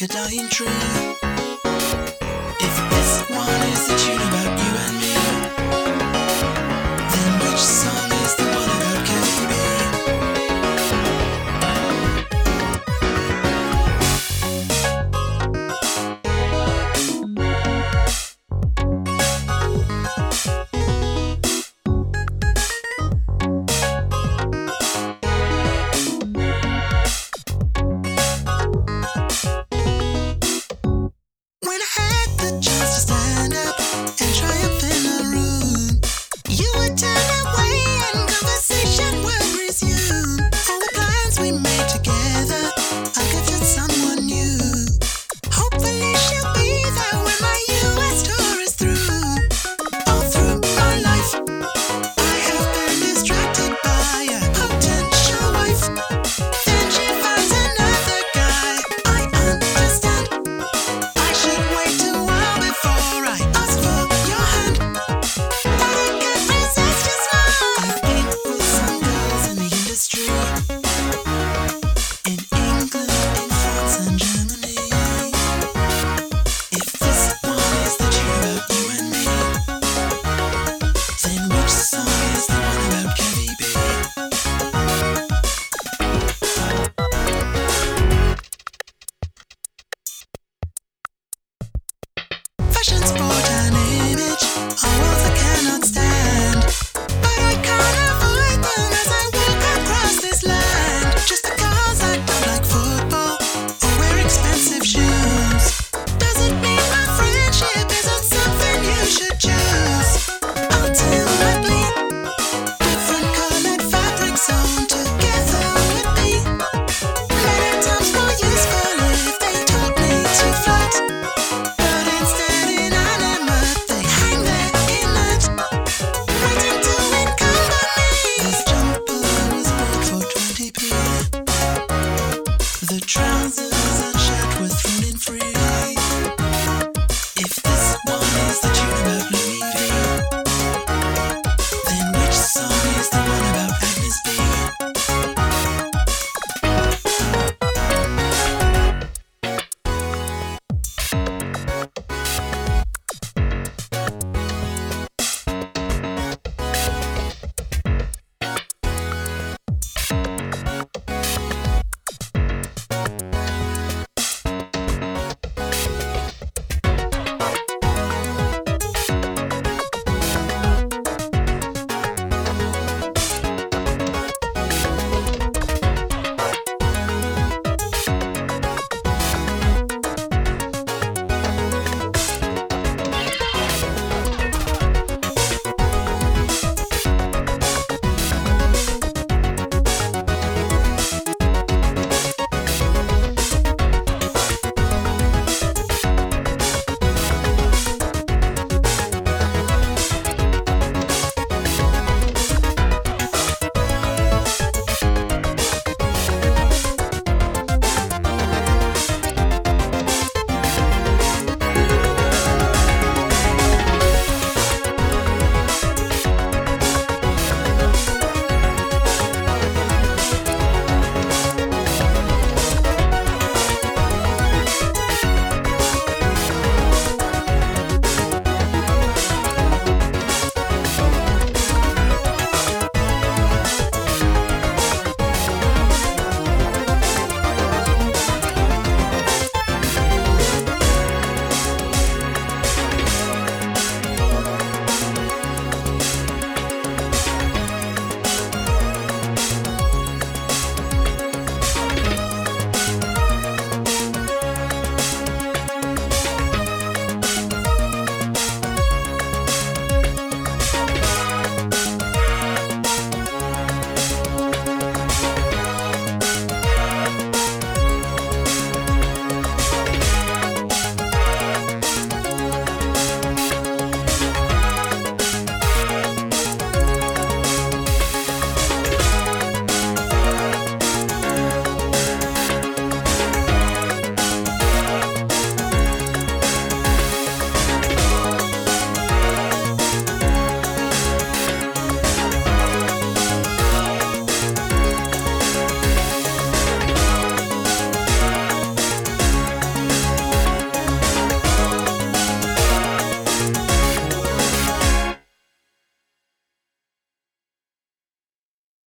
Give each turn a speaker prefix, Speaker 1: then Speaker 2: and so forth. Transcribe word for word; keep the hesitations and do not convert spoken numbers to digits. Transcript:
Speaker 1: the dying tree. If this one is the tune about you and me, then which song is the one about K B? When I had the chance to stand up and triumph in a room, you would turn away and conversation would resume. All the plans we made together, I gifted someone new. Hopefully she'll be there when my U S tour is through. All through my life, I have been distracted by a potential wife. Then she finds another guy. I understand. I should wait a while before I ask for your hand, but I can't resist your smile. I've been with some girls in the industry, in England, in France and Germany. If this one is the tune about you and me, then which song is the one about K B? Fashion sport